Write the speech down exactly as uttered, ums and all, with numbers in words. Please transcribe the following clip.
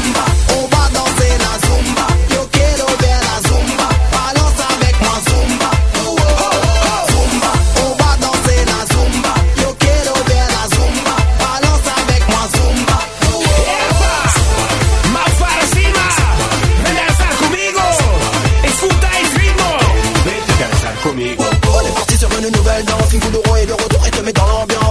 zumba, on va danser la zumba. Yo quiero ver la zumba, balance avec moi zumba. Zumba, on va danser la zumba. Yo quiero ver la zumba, balance avec moi zumba. Epa, más para encima, ven a danzar conmigo, escucha el ritmo, vete a danzar conmigo. On est parti sur une nouvelle danse, une boule de roi et de retour et te met dans l'ambiance.